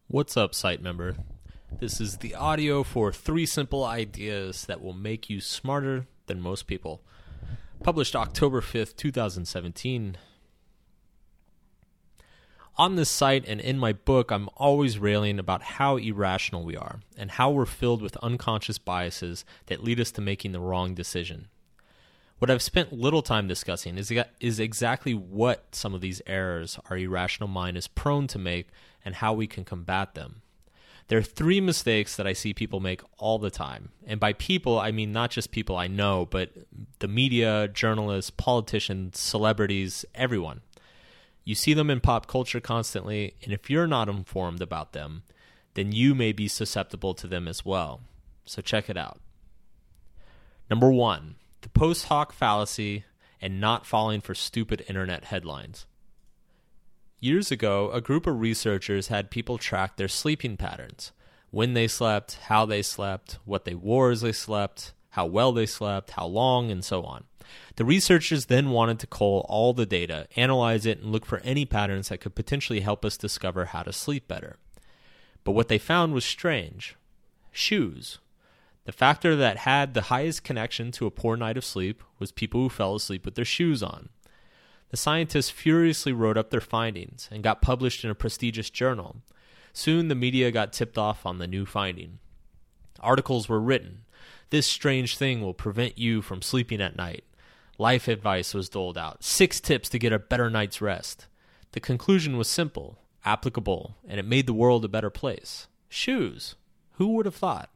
What's up, site member? This is the audio for 3 simple ideas that will make you smarter than most people. Published October 5th, 2017. On this site and in my book, I'm always railing about how irrational we are and how we're filled with unconscious biases that lead us to making the wrong decision. What I've spent little time discussing is exactly what some of these errors our irrational mind is prone to make and how we can combat them. There are 3 mistakes that I see people make all the time. And by people, I mean not just people I know, but the media, journalists, politicians, celebrities, everyone. You see them in pop culture constantly, and if you're not informed about them, then you may be susceptible to them as well. So check it out. Number 1. The post hoc fallacy and not falling for stupid internet headlines. Years ago, a group of researchers had people track their sleeping patterns. When they slept, how they slept, what they wore as they slept, how well they slept, how long, and so on. The researchers then wanted to cull all the data, analyze it, and look for any patterns that could potentially help us discover how to sleep better. But what they found was strange. Shoes. The factor that had the highest connection to a poor night of sleep was people who fell asleep with their shoes on. The scientists furiously wrote up their findings and got published in a prestigious journal. Soon the media got tipped off on the new finding. Articles were written. This strange thing will prevent you from sleeping at night. Life advice was doled out. 6 tips to get a better night's rest. The conclusion was simple, applicable, and it made the world a better place. Shoes. Who would have thought?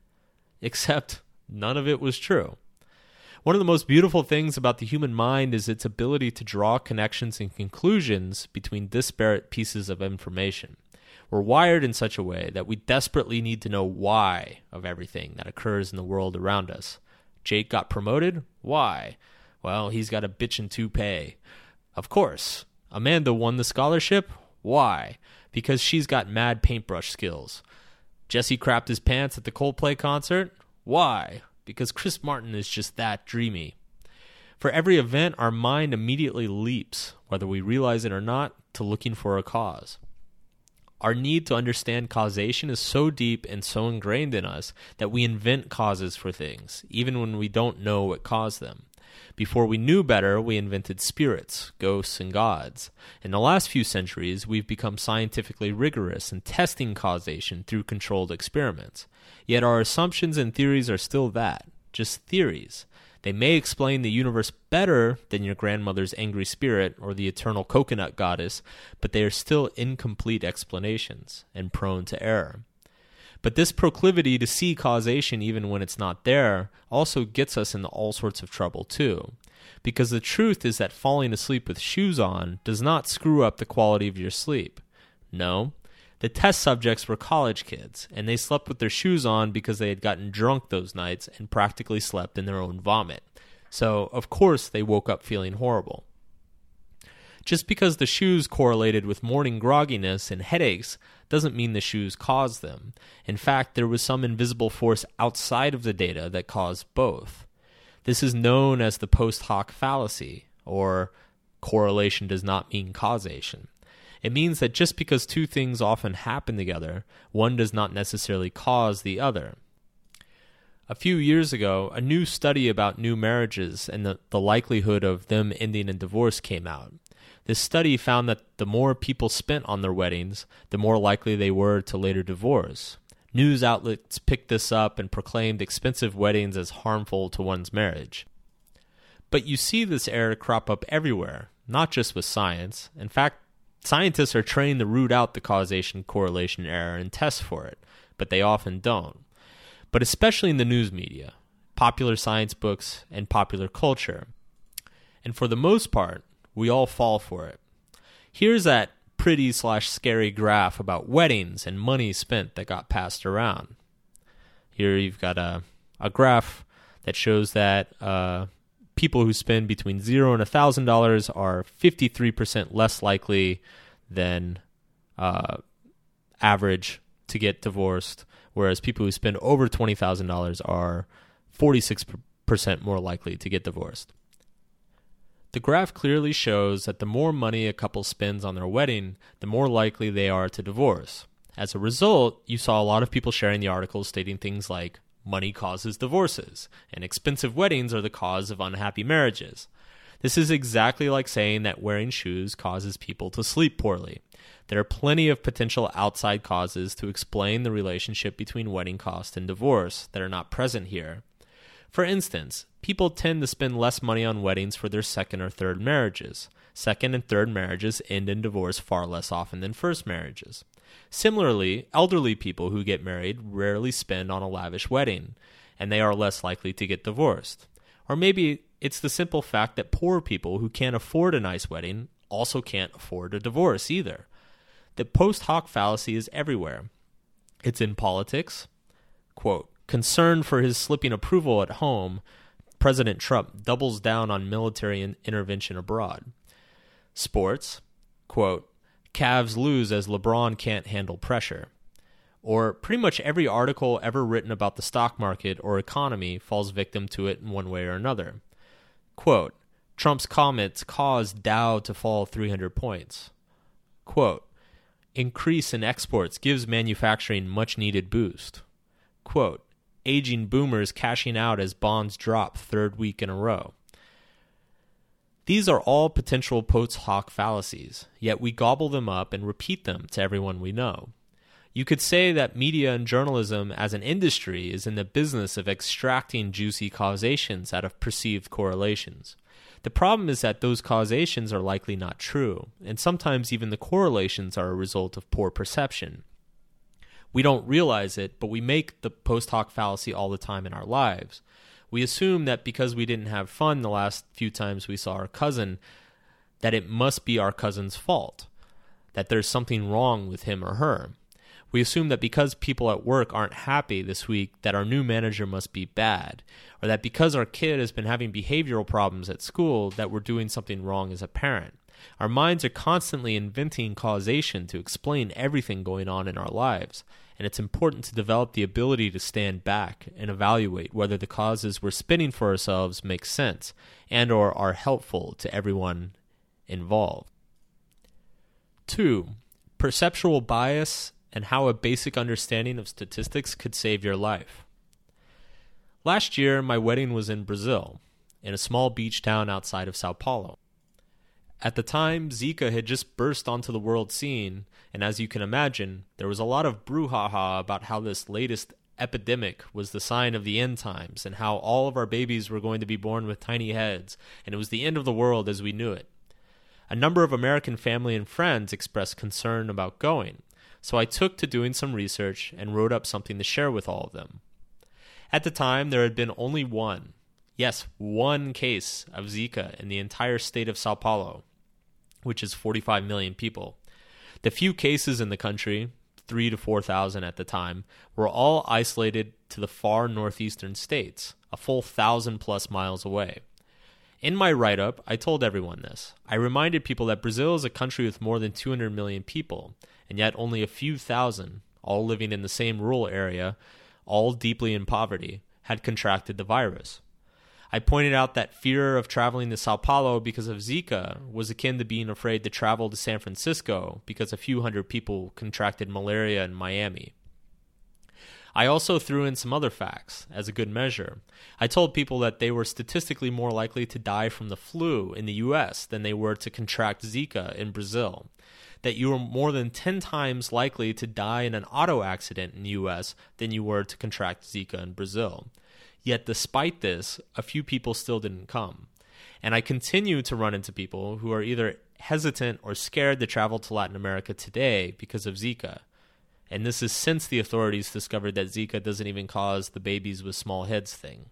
Except none of it was true. One of the most beautiful things about the human mind is its ability to draw connections and conclusions between disparate pieces of information. We're wired in such a way that we desperately need to know why of everything that occurs in the world around us. Jake got promoted? Why? Well, he's got a bitchin' toupee. Of course. Amanda won the scholarship? Why? Because she's got mad paintbrush skills. Jesse crapped his pants at the Coldplay concert? Why? Because Chris Martin is just that dreamy. For every event, our mind immediately leaps, whether we realize it or not, to looking for a cause. Our need to understand causation is so deep and so ingrained in us that we invent causes for things, even when we don't know what caused them. Before we knew better, we invented spirits, ghosts, and gods. In the last few centuries, we've become scientifically rigorous in testing causation through controlled experiments. Yet our assumptions and theories are still that, just theories. They may explain the universe better than your grandmother's angry spirit or the eternal coconut goddess, but they are still incomplete explanations and prone to error. But this proclivity to see causation even when it's not there also gets us into all sorts of trouble too. Because the truth is that falling asleep with shoes on does not screw up the quality of your sleep. No, the test subjects were college kids, and they slept with their shoes on because they had gotten drunk those nights and practically slept in their own vomit. So, of course, they woke up feeling horrible. Just because the shoes correlated with morning grogginess and headaches doesn't mean the shoes caused them. In fact, there was some invisible force outside of the data that caused both. This is known as the post hoc fallacy, or correlation does not mean causation. It means that just because 2 things often happen together, one does not necessarily cause the other. A few years ago, a new study about new marriages and the likelihood of them ending in divorce came out. This study found that the more people spent on their weddings, the more likely they were to later divorce. News outlets picked this up and proclaimed expensive weddings as harmful to one's marriage. But you see this error crop up everywhere, not just with science. In fact, scientists are trained to root out the causation-correlation error and test for it, but they often don't. But especially in the news media, popular science books, and popular culture. And for the most part, we all fall for it. Here's that pretty/scary graph about weddings and money spent that got passed around. Here you've got a graph that shows that people who spend between $0 and $1,000 are 53% less likely than average to get divorced, whereas people who spend over $20,000 are 46% more likely to get divorced. The graph clearly shows that the more money a couple spends on their wedding, the more likely they are to divorce. As a result, you saw a lot of people sharing the articles stating things like, money causes divorces, and expensive weddings are the cause of unhappy marriages. This is exactly like saying that wearing shoes causes people to sleep poorly. There are plenty of potential outside causes to explain the relationship between wedding cost and divorce that are not present here. For instance, people tend to spend less money on weddings for their second or third marriages. Second and third marriages end in divorce far less often than first marriages. Similarly, elderly people who get married rarely spend on a lavish wedding, and they are less likely to get divorced. Or maybe it's the simple fact that poor people who can't afford a nice wedding also can't afford a divorce either. The post hoc fallacy is everywhere. It's in politics. Quote, concerned for his slipping approval at home, President Trump doubles down on military intervention abroad. Sports. Quote, Cavs lose as LeBron can't handle pressure. Or pretty much every article ever written about the stock market or economy falls victim to it in one way or another. Quote, Trump's comments caused Dow to fall 300 points. Quote, increase in exports gives manufacturing much-needed boost. Quote, aging boomers cashing out as bonds drop third week in a row. These are all potential post hoc fallacies, yet we gobble them up and repeat them to everyone we know. You could say that media and journalism as an industry is in the business of extracting juicy causations out of perceived correlations. The problem is that those causations are likely not true, and sometimes even the correlations are a result of poor perception. We don't realize it, but we make the post hoc fallacy all the time in our lives. We assume that because we didn't have fun the last few times we saw our cousin, that it must be our cousin's fault, that there's something wrong with him or her. We assume that because people at work aren't happy this week, that our new manager must be bad, or that because our kid has been having behavioral problems at school, that we're doing something wrong as a parent. Our minds are constantly inventing causation to explain everything going on in our lives, and it's important to develop the ability to stand back and evaluate whether the causes we're spinning for ourselves make sense and or are helpful to everyone involved. 2. Perceptual bias and how a basic understanding of statistics could save your life. Last year, my wedding was in Brazil, in a small beach town outside of Sao Paulo. At the time, Zika had just burst onto the world scene, and as you can imagine, there was a lot of brouhaha about how this latest epidemic was the sign of the end times, and how all of our babies were going to be born with tiny heads, and it was the end of the world as we knew it. A number of American family and friends expressed concern about going, so I took to doing some research and wrote up something to share with all of them. At the time, there had been only one case of Zika in the entire state of Sao Paulo, which is 45 million people. The few cases in the country, 3,000 to 4,000 at the time, were all isolated to the far northeastern states, a full 1,000 plus miles away. In my write-up, I told everyone this. I reminded people that Brazil is a country with more than 200 million people, and yet only a few thousand, all living in the same rural area, all deeply in poverty, had contracted the virus. I pointed out that fear of traveling to Sao Paulo because of Zika was akin to being afraid to travel to San Francisco because a few hundred people contracted malaria in Miami. I also threw in some other facts as a good measure. I told people that they were statistically more likely to die from the flu in the US than they were to contract Zika in Brazil. That you were more than 10 times likely to die in an auto accident in the US than you were to contract Zika in Brazil. Yet despite this, a few people still didn't come. And I continue to run into people who are either hesitant or scared to travel to Latin America today because of Zika. And this is since the authorities discovered that Zika doesn't even cause the babies with small heads thing.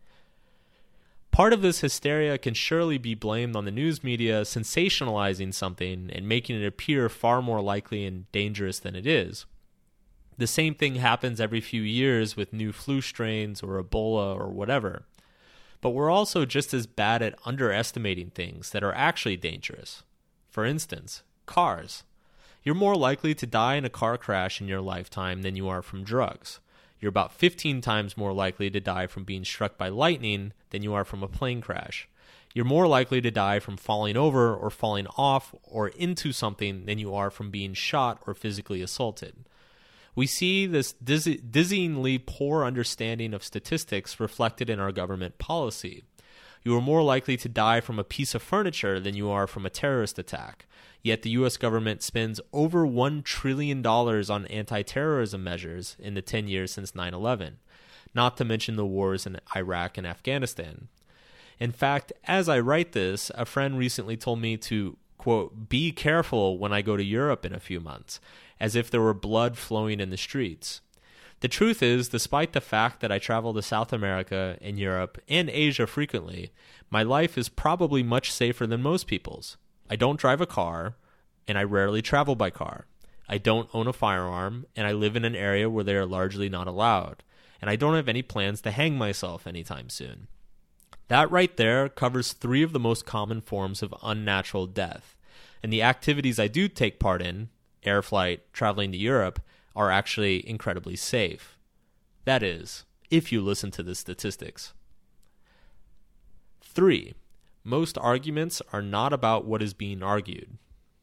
Part of this hysteria can surely be blamed on the news media sensationalizing something and making it appear far more likely and dangerous than it is. The same thing happens every few years with new flu strains or Ebola or whatever. But we're also just as bad at underestimating things that are actually dangerous. For instance, cars. You're more likely to die in a car crash in your lifetime than you are from drugs. You're about 15 times more likely to die from being struck by lightning than you are from a plane crash. You're more likely to die from falling over or falling off or into something than you are from being shot or physically assaulted. We see this dizzyingly poor understanding of statistics reflected in our government policy. You are more likely to die from a piece of furniture than you are from a terrorist attack. Yet the U.S. government spends over $1 trillion on anti-terrorism measures in the 10 years since 9/11, not to mention the wars in Iraq and Afghanistan. In fact, as I write this, a friend recently told me to, quote, be careful when I go to Europe in a few months, as if there were blood flowing in the streets. The truth is, despite the fact that I travel to South America and Europe and Asia frequently, my life is probably much safer than most people's. I don't drive a car, and I rarely travel by car. I don't own a firearm, and I live in an area where they are largely not allowed, and I don't have any plans to hang myself anytime soon. That right there covers 3 of the most common forms of unnatural death, and the activities I do take part in, air flight, traveling to Europe, are actually incredibly safe. That is, if you listen to the statistics. 3. Most arguments are not about what is being argued.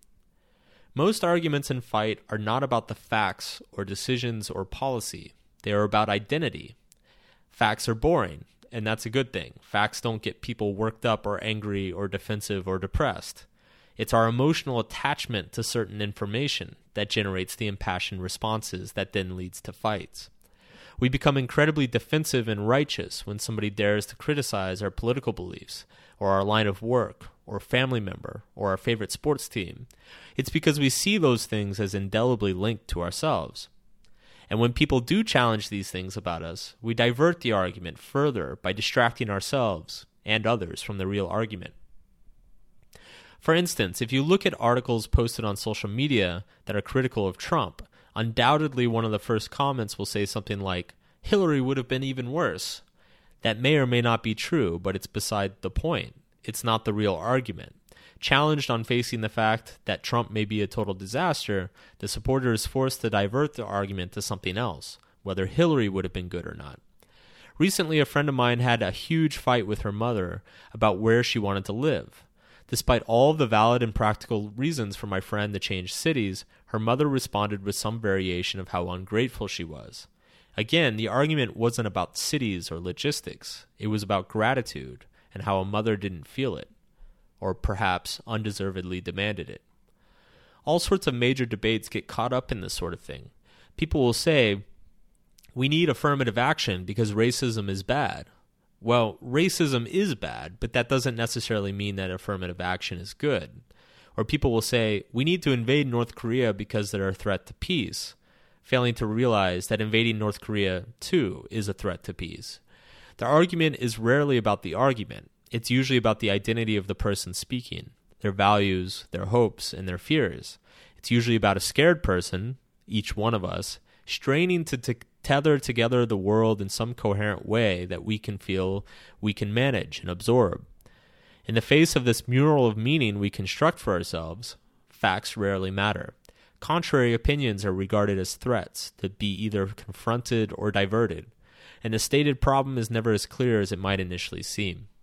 Most arguments in fight are not about the facts or decisions or policy. They are about identity. Facts are boring, and that's a good thing. Facts don't get people worked up or angry or defensive or depressed. It's our emotional attachment to certain information that generates the impassioned responses that then leads to fights. We become incredibly defensive and righteous when somebody dares to criticize our political beliefs, or our line of work, or family member, or our favorite sports team. It's because we see those things as indelibly linked to ourselves. And when people do challenge these things about us, we divert the argument further by distracting ourselves and others from the real argument. For instance, if you look at articles posted on social media that are critical of Trump, undoubtedly one of the first comments will say something like, Hillary would have been even worse. That may or may not be true, but it's beside the point. It's not the real argument. Challenged on facing the fact that Trump may be a total disaster, the supporter is forced to divert the argument to something else, whether Hillary would have been good or not. Recently, a friend of mine had a huge fight with her mother about where she wanted to live. Despite all of the valid and practical reasons for my friend to change cities, her mother responded with some variation of how ungrateful she was. Again, the argument wasn't about cities or logistics. It was about gratitude and how a mother didn't feel it, or perhaps undeservedly demanded it. All sorts of major debates get caught up in this sort of thing. People will say, we need affirmative action because racism is bad. Well, racism is bad, but that doesn't necessarily mean that affirmative action is good. Or people will say, we need to invade North Korea because they're a threat to peace, failing to realize that invading North Korea, too, is a threat to peace. The argument is rarely about the argument. It's usually about the identity of the person speaking, their values, their hopes, and their fears. It's usually about a scared person, each one of us, straining to tether together the world in some coherent way that we can feel we can manage and absorb. In the face of this mural of meaning we construct for ourselves, facts rarely matter. Contrary opinions are regarded as threats to be either confronted or diverted, and the stated problem is never as clear as it might initially seem.